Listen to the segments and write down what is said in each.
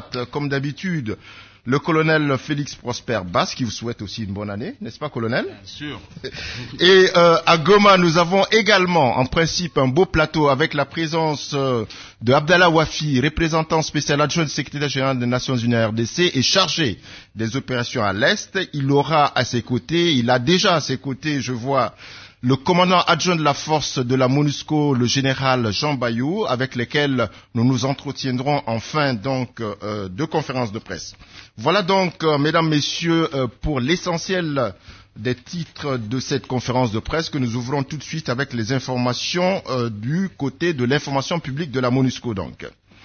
droite, comme d'habitude, le colonel Félix Prosper Basse, qui vous souhaite aussi une bonne année, n'est-ce pas, colonel? Bien sûr. Et à Goma, nous avons également, en principe, un beau plateau avec la présence de Abdallah Wafi, représentant spécial adjoint du secrétaire général des Nations Unies à RDC et chargé des opérations à l'Est. Il aura à ses côtés, il a déjà à ses côtés, je vois, le commandant adjoint de la force de la MONUSCO, le général Jean Bayou, avec lesquels nous nous entretiendrons en fin donc de conférence de presse. Voilà donc, mesdames, messieurs, pour l'essentiel des titres de cette conférence de presse que nous ouvrons tout de suite avec les informations du côté de l'information publique de la MONUSCO donc.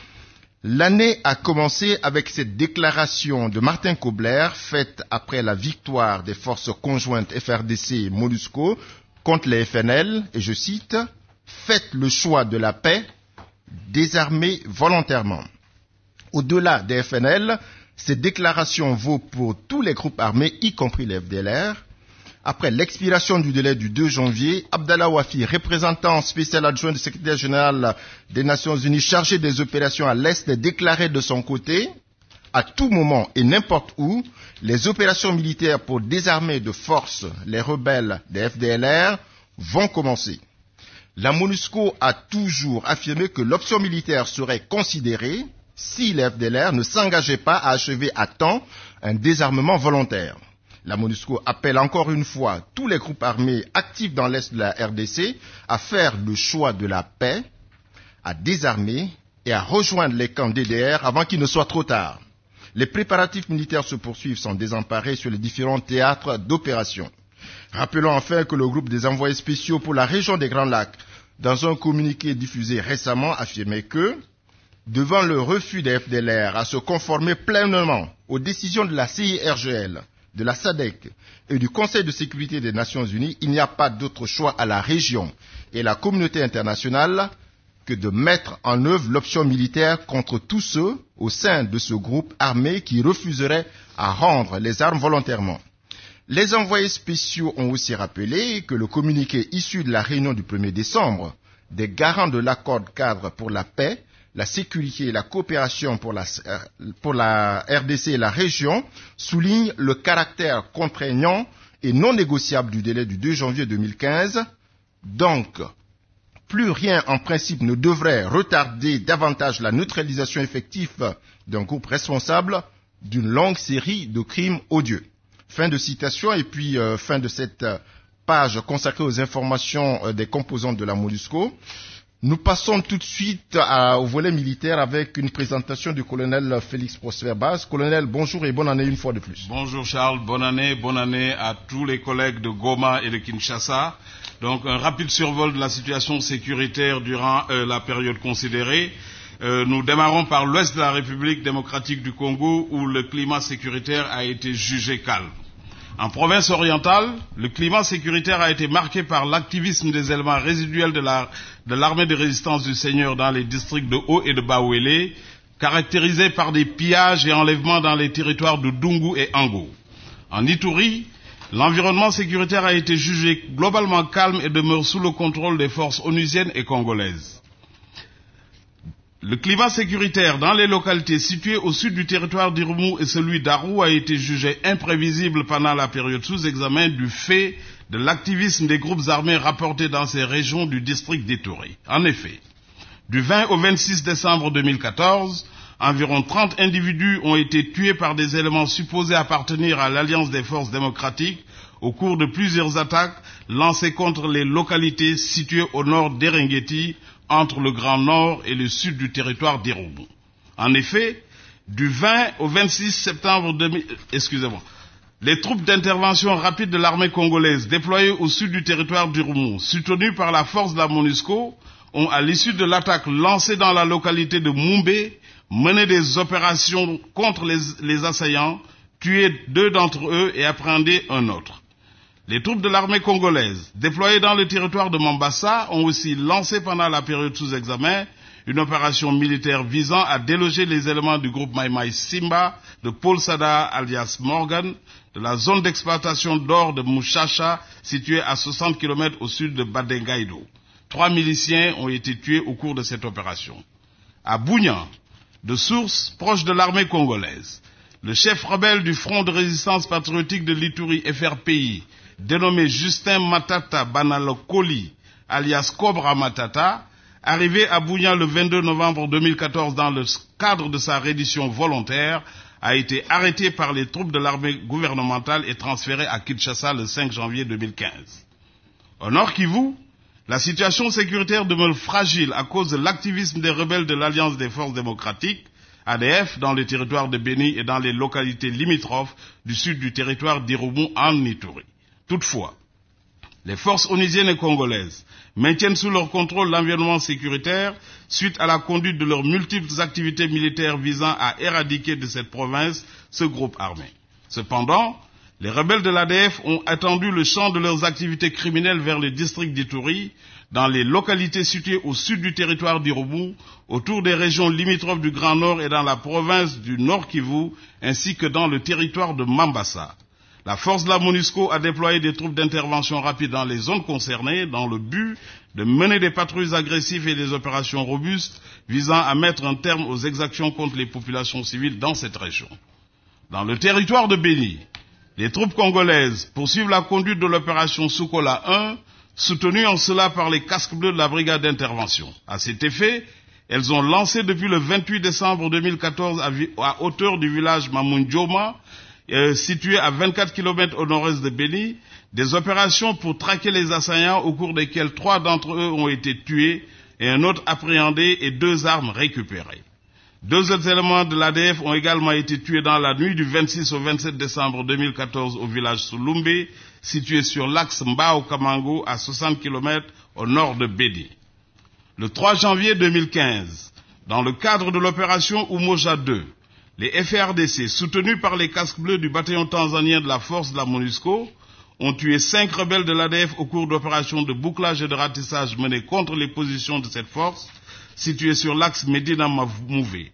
L'année a commencé avec cette déclaration de Martin Kobler faite après la victoire des forces conjointes FRDC et MONUSCO contre les FNL, et je cite, « Faites le choix de la paix, désarmez volontairement ». Au-delà des FNL, cette déclaration vaut pour tous les groupes armés, y compris les FDLR. Après l'expiration du délai du 2 janvier, Abdallah Wafi, représentant spécial adjoint du secrétaire général des Nations Unies chargé des opérations à l'Est, a déclaré de son côté, à tout moment et n'importe où, les opérations militaires pour désarmer de force les rebelles des FDLR vont commencer. La MONUSCO a toujours affirmé que l'option militaire serait considérée si les FDLR ne s'engageaient pas à achever à temps un désarmement volontaire. La MONUSCO appelle encore une fois tous les groupes armés actifs dans l'Est de la RDC à faire le choix de la paix, à désarmer et à rejoindre les camps DDR avant qu'il ne soit trop tard. Les préparatifs militaires se poursuivent sans désemparer sur les différents théâtres d'opération. Rappelons enfin que le groupe des envoyés spéciaux pour la région des Grands Lacs, dans un communiqué diffusé récemment, affirmait que, devant le refus des FDLR à se conformer pleinement aux décisions de la CIRGL, de la SADC et du Conseil de sécurité des Nations Unies, il n'y a pas d'autre choix à la région et à la communauté internationale que de mettre en œuvre l'option militaire contre tous ceux au sein de ce groupe armé qui refuseraient à rendre les armes volontairement. Les envoyés spéciaux ont aussi rappelé que le communiqué issu de la réunion du 1er décembre des garants de l'accord cadre pour la paix, la sécurité et la coopération pour la RDC et la région souligne le caractère contraignant et non négociable du délai du 2 janvier 2015. Donc, plus rien en principe ne devrait retarder davantage la neutralisation effective d'un groupe responsable d'une longue série de crimes odieux. Fin de citation et puis fin de cette page consacrée aux informations des composantes de la MONUSCO. Nous passons tout de suite au volet militaire avec une présentation du colonel Félix Prosper Basse. Colonel, bonjour et bonne année une fois de plus. Bonjour Charles, bonne année à tous les collègues de Goma et de Kinshasa. Donc un rapide survol de la situation sécuritaire durant la période considérée. Nous démarrons par l'ouest de la République démocratique du Congo où le climat sécuritaire a été jugé calme. En province orientale, le climat sécuritaire a été marqué par l'activisme des éléments résiduels de l'armée de résistance du Seigneur dans les districts de Haut et de Bawele, caractérisés par des pillages et enlèvements dans les territoires de Dungu et Ango. En Ituri, l'environnement sécuritaire a été jugé globalement calme et demeure sous le contrôle des forces onusiennes et congolaises. Le climat sécuritaire dans les localités situées au sud du territoire d'Irumu et celui d'Aru a été jugé imprévisible pendant la période sous examen du fait de l'activisme des groupes armés rapportés dans ces régions du district d'Ituri. En effet, du 20 au 26 décembre 2014, environ 30 individus ont été tués par des éléments supposés appartenir à l'Alliance des forces démocratiques au cours de plusieurs attaques lancées contre les localités situées au nord d'Eringeti, entre le Grand Nord et le sud du territoire d'Irumu. En effet, du 20 au 26 septembre 2000, les troupes d'intervention rapide de l'armée congolaise déployées au sud du territoire d'Irumu, soutenues par la force de la MONUSCO, ont, à l'issue de l'attaque lancée dans la localité de Mumbe, mené des opérations contre les assaillants, tué 2 d'entre eux et appréhendé un autre. Les troupes de l'armée congolaise, déployées dans le territoire de Mombasa, ont aussi lancé pendant la période sous examen une opération militaire visant à déloger les éléments du groupe Mai Mai Simba, de Paul Sada alias Morgan, de la zone d'exploitation d'or de Mushasha, située à 60 km au sud de Badengaido. 3 miliciens ont été tués au cours de cette opération. À Bougnan, de sources proches de l'armée congolaise. Le chef rebelle du Front de résistance patriotique de l'Ituri FRPI, dénommé Justin Matata Banalokoli, alias Cobra Matata, arrivé à Bunia le 22 novembre 2014 dans le cadre de sa reddition volontaire, a été arrêté par les troupes de l'armée gouvernementale et transféré à Kinshasa le 5 janvier 2015. Au Nord Kivu, la situation sécuritaire demeure fragile à cause de l'activisme des rebelles de l'Alliance des forces démocratiques, ADF, dans le territoire de Beni et dans les localités limitrophes du sud du territoire d'Irumu en Ituri. Toutefois, les forces onusiennes et congolaises maintiennent sous leur contrôle l'environnement sécuritaire suite à la conduite de leurs multiples activités militaires visant à éradiquer de cette province ce groupe armé. Cependant, les rebelles de l'ADF ont étendu le champ de leurs activités criminelles vers le district d'Ituri, dans les localités situées au sud du territoire d'Irumu, autour des régions limitrophes du Grand Nord et dans la province du Nord Kivu, ainsi que dans le territoire de Mambasa. La force de la MONUSCO a déployé des troupes d'intervention rapide dans les zones concernées dans le but de mener des patrouilles agressives et des opérations robustes visant à mettre un terme aux exactions contre les populations civiles dans cette région. Dans le territoire de Beni, les troupes congolaises poursuivent la conduite de l'opération Soukola 1, soutenues en cela par les casques bleus de la brigade d'intervention. À cet effet, elles ont lancé depuis le 28 décembre 2014 à hauteur du village Mamundjoma, situé à 24 km au nord-est de Beni, des opérations pour traquer les assaillants au cours desquelles 3 d'entre eux ont été tués et un autre appréhendé et 2 armes récupérées. 2 autres éléments de l'ADF ont également été tués dans la nuit du 26 au 27 décembre 2014 au village Sulumbe, situé sur l'axe Mbao-Kamango à 60 km au nord de Beni. Le 3 janvier 2015, dans le cadre de l'opération Umoja 2, les FARDC, soutenus par les casques bleus du bataillon tanzanien de la force de la MONUSCO, ont tué 5 rebelles de l'ADF au cours d'opérations de bouclage et de ratissage menées contre les positions de cette force, situées sur l'axe Medina-Mouvé.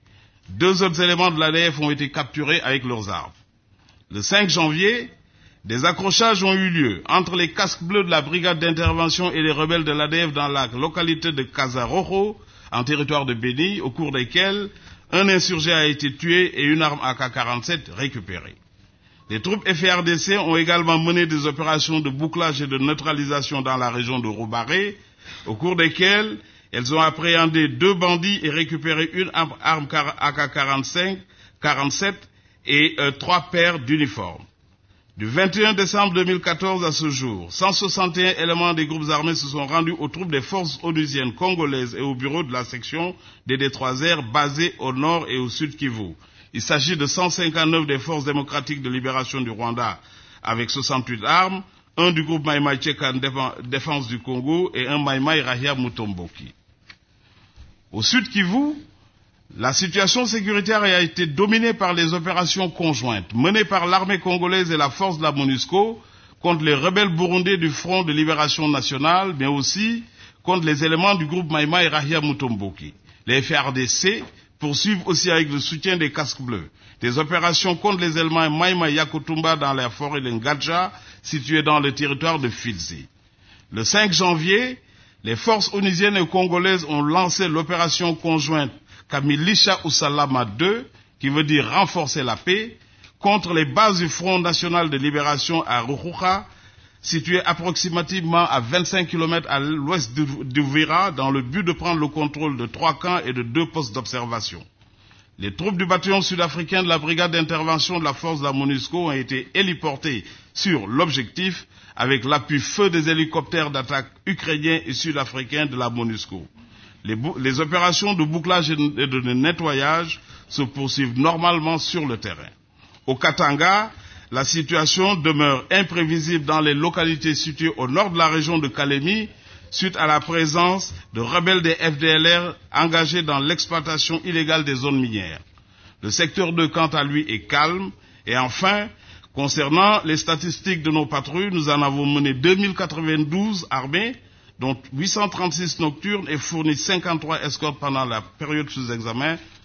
2 autres éléments de l'ADF ont été capturés avec leurs armes. Le 5 janvier, des accrochages ont eu lieu entre les casques bleus de la brigade d'intervention et les rebelles de l'ADF dans la localité de Kazaroho, en territoire de Beni, au cours desquels un insurgé a été tué et une arme AK-47 récupérée. Les troupes FARDC ont également mené des opérations de bouclage et de neutralisation dans la région de Roubaré, au cours desquelles elles ont appréhendé 2 bandits et récupéré une arme AK-47 et 3 paires d'uniformes. Du 21 décembre 2014 à ce jour, 161 éléments des groupes armés se sont rendus aux troupes des forces onusiennes congolaises et au bureau de la section des D3R basée au nord et au sud Kivu. Il s'agit de 159 des forces démocratiques de libération du Rwanda avec 68 armes, un du groupe Maïmaï Tcheka Défense du Congo et un Maïmaï Rahia Mutomboki. Au sud Kivu, la situation sécuritaire a été dominée par les opérations conjointes menées par l'armée congolaise et la force de la MONUSCO contre les rebelles burundais du Front de libération nationale, mais aussi contre les éléments du groupe Maïmaï Rahia Mutomboki. Les FARDC poursuivent aussi avec le soutien des casques bleus des opérations contre les éléments Maïmaï Yakutumba dans la forêt de Ngadja, située dans le territoire de Fizi. Le 5 janvier, les forces onusiennes et congolaises ont lancé l'opération conjointe Kamilisha Usalama 2, qui veut dire renforcer la paix, contre les bases du Front national de libération à Ruhuka, situé approximativement à 25 km à l'ouest d'Uvira, dans le but de prendre le contrôle de 3 camps et de 2 postes d'observation. Les troupes du bataillon sud-africain de la brigade d'intervention de la force de la MONUSCO ont été héliportées sur l'objectif avec l'appui feu des hélicoptères d'attaque ukrainiens et sud-africains de la MONUSCO. Les opérations de bouclage et de nettoyage se poursuivent normalement sur le terrain. Au Katanga, la situation demeure imprévisible dans les localités situées au nord de la région de Kalemi, suite à la présence de rebelles des FDLR engagés dans l'exploitation illégale des zones minières. Le secteur 2, quant à lui, est calme. Et enfin, concernant les statistiques de nos patrouilles, nous en avons mené 2092 armées, dont 836 nocturnes et fourni 53 escortes pendant la période sous examen,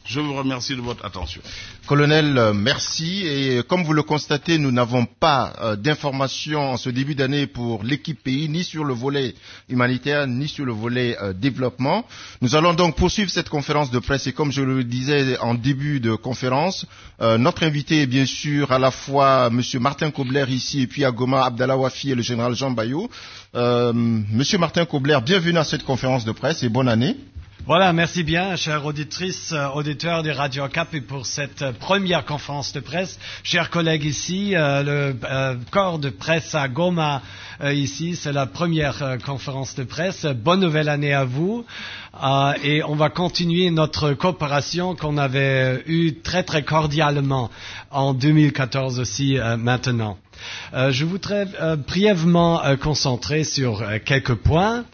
Je vous remercie de votre attention. Colonel, merci. Et comme vous le constatez, nous n'avons pas d'informations en ce début d'année pour l'équipe pays, ni sur le volet humanitaire, ni sur le volet développement. Nous allons donc poursuivre cette conférence de presse. Et comme je le disais en début de conférence, notre invité est bien sûr à la fois M. Martin Kobler ici, et puis à Goma, Abdallah Wafi et le général Jean Bayou. Monsieur Martin Kobler, bienvenue à cette conférence de presse et bonne année. Voilà, merci bien, chères auditrices, auditeurs de Radio Okapi pour cette première conférence de presse. Chers collègues ici, le corps de presse à Goma, ici, c'est la première conférence de presse. Bonne nouvelle année à vous. Et on va continuer notre coopération qu'on avait eue très très cordialement en 2014 aussi maintenant. Je voudrais brièvement concentrer sur quelques points.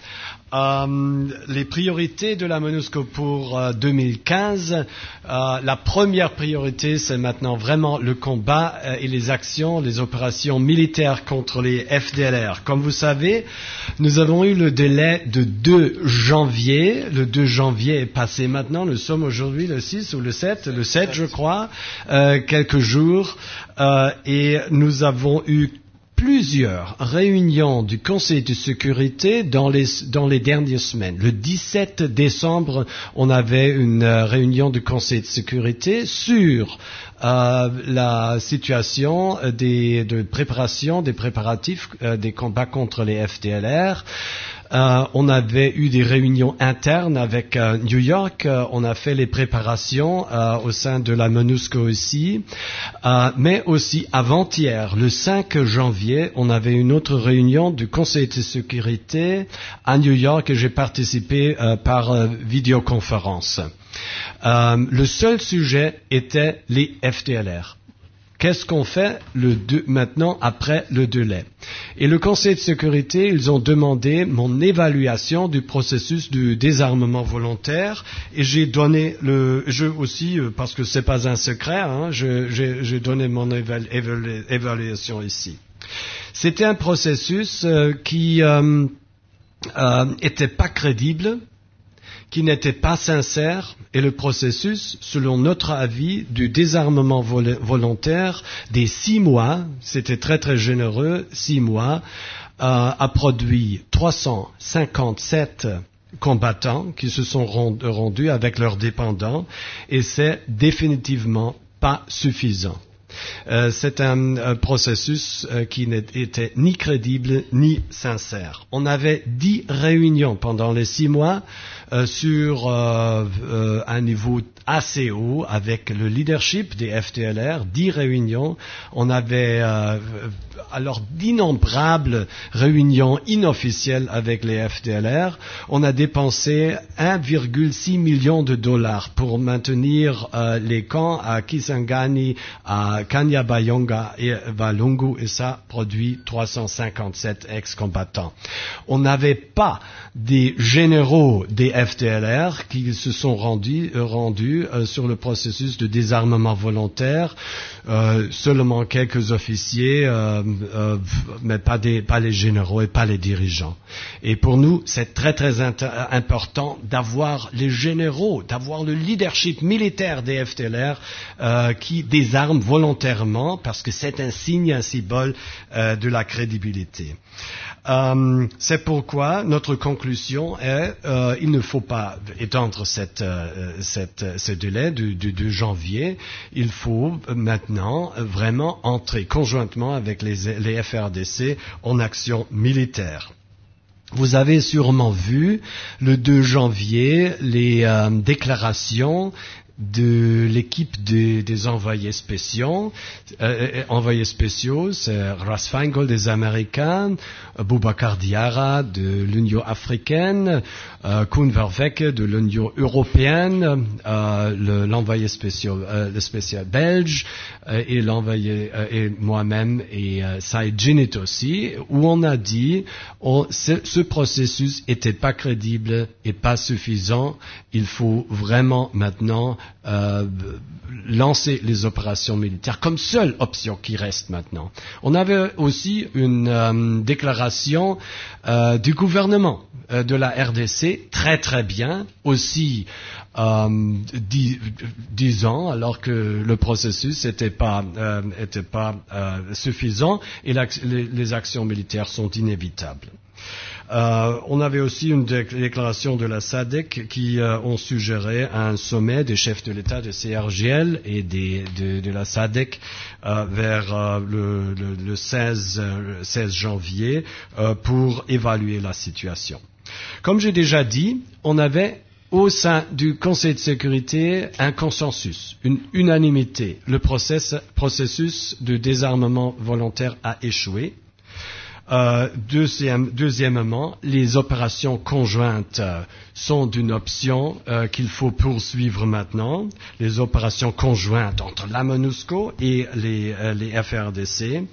Les priorités de la MONUSCO pour 2015, la première priorité, c'est maintenant vraiment le combat et les actions, les opérations militaires contre les FDLR. Comme vous savez, nous avons eu le délai de 2 janvier. Le 2 janvier est passé maintenant. Nous sommes aujourd'hui le 6 ou le 7 je crois, quelques jours. Et nous avons eu plusieurs réunions du Conseil de sécurité dans les dernières semaines. Le 17 décembre, on avait une réunion du Conseil de sécurité sur la situation de préparation, des préparatifs des combats contre les FDLR. On avait eu des réunions internes avec New York. On a fait les préparations au sein de la MONUSCO aussi. Mais aussi avant-hier, le 5 janvier, on avait une autre réunion du Conseil de sécurité à New York et j'ai participé par vidéoconférence. Le seul sujet était les FDLR. Qu'est-ce qu'on fait maintenant après le délai? Et le Conseil de sécurité, ils ont demandé mon évaluation du processus du désarmement volontaire et j'ai donné aussi, parce que c'est pas un secret, j'ai donné mon évaluation ici. C'était un processus qui était pas crédible, qui n'était pas sincère, et le processus, selon notre avis, du désarmement volontaire des 6 mois, c'était très très généreux, 6 mois, a produit 357 combattants qui se sont rendus avec leurs dépendants, et c'est définitivement pas suffisant. C'est un processus qui n'était ni crédible ni sincère. On avait 10 réunions pendant les 6 mois sur un niveau assez haut avec le leadership des FDLR, 10 réunions. On avait alors d'innombrables réunions inofficielles avec les FDLR. On a dépensé 1,6 million de dollars pour maintenir les camps à Kisangani, à Kanyabayonga et Walungu, et ça produit 357 ex-combattants. On n'avait pas des généraux des FDLR qui se sont rendus sur le processus de désarmement volontaire, seulement quelques officiers, mais pas les généraux et pas les dirigeants. Et pour nous, c'est très très important d'avoir les généraux, d'avoir le leadership militaire des FDLR qui désarment volontairement, parce que c'est un signe, un symbole de la crédibilité. C'est pourquoi notre conclusion est il ne faut pas étendre ce délai du 2 janvier. Il faut maintenant vraiment entrer conjointement avec les FRDC en action militaire. Vous avez sûrement vu le 2 janvier les déclarations de l'équipe des envoyés spéciaux, c'est Ras Feingold des Américains, Boubacar Diarra de l'Union africaine, Koen Verwecke de l'Union européenne, l'envoyé spécial, le spécial belge, et l'envoyé, et moi-même, et Saïd Djinnit aussi, où on a dit, ce processus était pas crédible et pas suffisant. Il faut vraiment maintenant lancer les opérations militaires comme seule option qui reste maintenant. On avait aussi une déclaration du gouvernement de la RDC, très très bien, aussi 10 ans, alors que le processus n'était pas suffisant et les actions militaires sont inévitables. On avait aussi une déclaration de la SADC qui ont suggéré un sommet des chefs de l'État de CRGL et de la SADC vers le 16 janvier pour évaluer la situation. Comme j'ai déjà dit, on avait au sein du Conseil de sécurité un consensus, une unanimité. Le processus de désarmement volontaire a échoué. Deuxièmement, les opérations conjointes sont une option qu'il faut poursuivre maintenant. Les opérations conjointes entre la MONUSCO et les FRDC.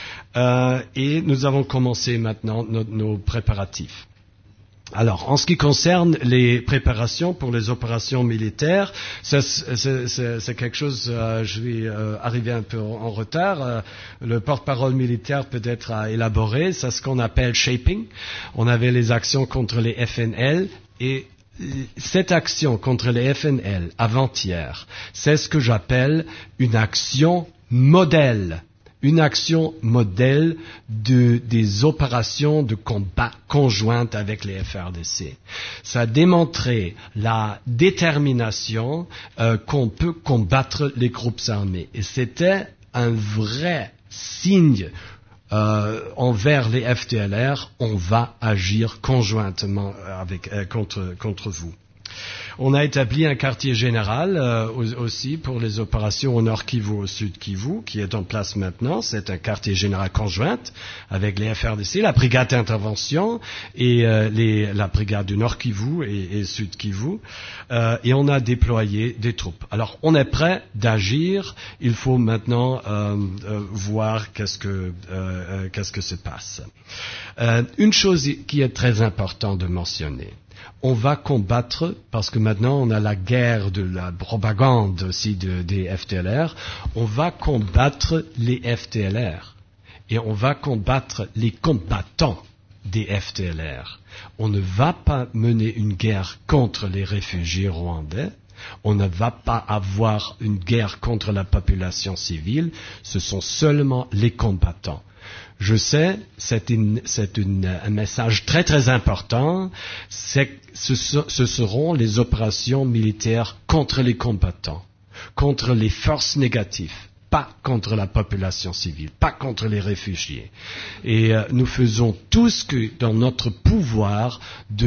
Et nous avons commencé maintenant nos préparatifs. Alors, en ce qui concerne les préparations pour les opérations militaires, c'est quelque chose, je vais arriver un peu en retard. Le porte-parole militaire peut-être a élaboré, c'est ce qu'on appelle shaping. On avait les actions contre les FNL et cette action contre les FNL avant-hier, c'est ce que j'appelle une action modèle. Une action modèle des opérations de combat conjointes avec les FRDC. Ça a démontré la détermination qu'on peut combattre les groupes armés. Et c'était un vrai signe envers les FDLR, on va agir conjointement contre vous. On a établi un quartier général aussi pour les opérations au Nord Kivu, au Sud Kivu, qui est en place maintenant. C'est un quartier général conjoint avec les FRDC, la brigade d'intervention et la brigade du Nord Kivu et Sud Kivu. Et on a déployé des troupes. Alors, on est prêt d'agir. Il faut maintenant voir qu'est-ce que se passe. Une chose qui est très importante de mentionner. On va combattre, parce que maintenant on a la guerre de la propagande aussi des FDLR, on va combattre les FDLR et on va combattre les combattants des FDLR. On ne va pas mener une guerre contre les réfugiés rwandais, on ne va pas avoir une guerre contre la population civile, ce sont seulement les combattants. Je sais, c'est un message très très important, ce seront les opérations militaires contre les combattants, contre les forces négatives, pas contre la population civile, pas contre les réfugiés. Et nous faisons tout ce que dans notre pouvoir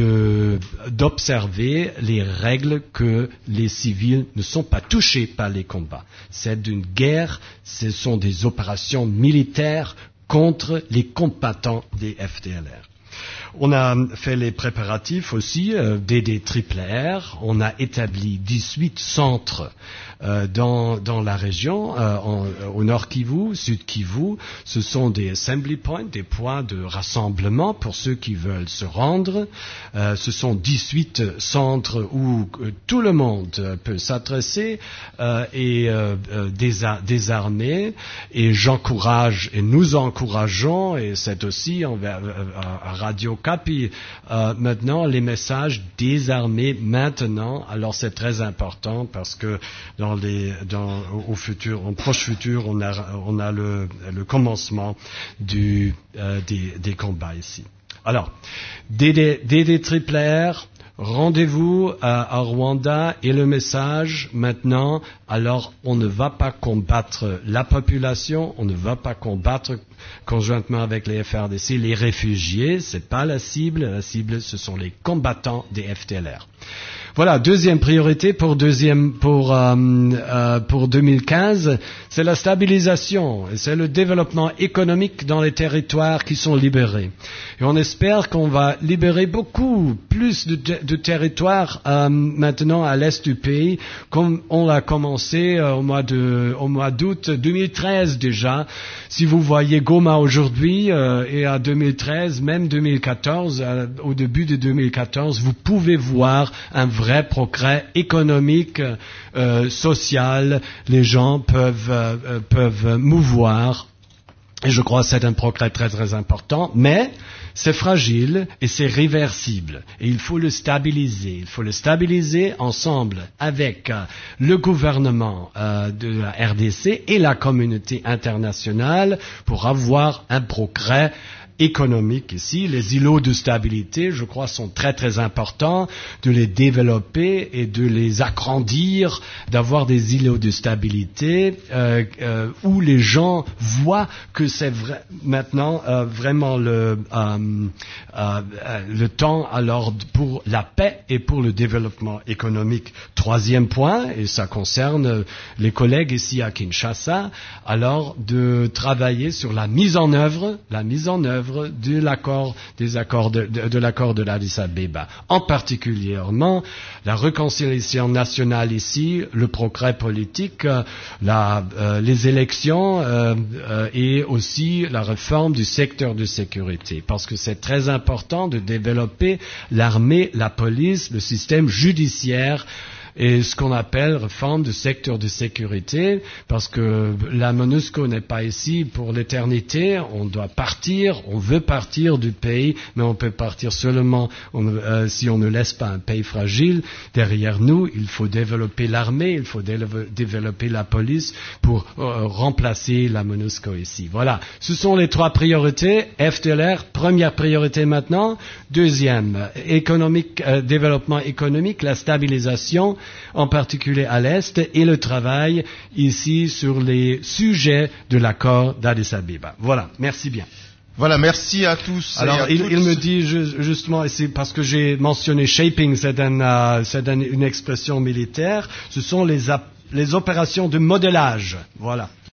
d'observer les règles que les civils ne sont pas touchés par les combats. C'est une guerre, ce sont des opérations militaires contre les combattants des FDLR. On a fait les préparatifs aussi DD-RRR. On a établi 18 centres dans la région, au Nord Kivu, Sud Kivu. Ce sont des assembly points, des points de rassemblement pour ceux qui veulent se rendre. Ce sont 18 centres où tout le monde peut s'adresser et désarmer. Et j'encourage et nous encourageons, et c'est aussi à Radio Kapi maintenant les messages désarmer maintenant. Alors c'est très important parce que au proche futur, on a le commencement des combats ici. Alors, DD-RRR, rendez-vous à Rwanda et le message maintenant, alors on ne va pas combattre la population, on ne va pas combattre conjointement avec les FRDC les réfugiés, c'est pas la cible ce sont les combattants des FDLR. Voilà, deuxième priorité pour 2015, c'est la stabilisation, et c'est le développement économique dans les territoires qui sont libérés. Et on espère qu'on va libérer beaucoup plus de territoires maintenant à l'est du pays, comme on l'a commencé au mois d'août 2013 déjà. Si vous voyez Goma aujourd'hui et à 2013, même 2014, au début de 2014, vous pouvez voir un vrai vrai progrès économique, social. Les gens peuvent mouvoir. Et je crois que c'est un progrès très très important, mais c'est fragile et c'est réversible. Et il faut le stabiliser. Il faut le stabiliser ensemble avec le gouvernement de la RDC et la communauté internationale pour avoir un progrès économique ici. Les îlots de stabilité, je crois, sont très très importants, de les développer et de les agrandir, d'avoir des îlots de stabilité où les gens voient que c'est maintenant vraiment le temps alors pour la paix et pour le développement économique. Troisième point, et ça concerne les collègues ici à Kinshasa, alors de travailler sur la mise en œuvre de l'accord de l'Addis Abeba. En particulièrement, la réconciliation nationale ici, le progrès politique, les élections et aussi la réforme du secteur de sécurité. Parce que c'est très important de développer l'armée, la police, le système judiciaire, et ce qu'on appelle réforme du secteur de sécurité, parce que la MONUSCO n'est pas ici pour l'éternité, on doit partir, on veut partir du pays, mais on peut partir seulement si on ne laisse pas un pays fragile derrière nous. Il faut développer l'armée, il faut développer la police pour remplacer la MONUSCO ici. Voilà, ce sont les trois priorités. FDLR, première priorité maintenant. Deuxième, développement économique, la stabilisation, en particulier à l'Est, et le travail ici sur les sujets de l'accord d'Addis Abeba. Voilà, merci bien. Voilà, merci à tous. Alors, il me dit justement, et c'est parce que j'ai mentionné shaping, c'est une expression militaire, ce sont les opérations de modélage. Voilà.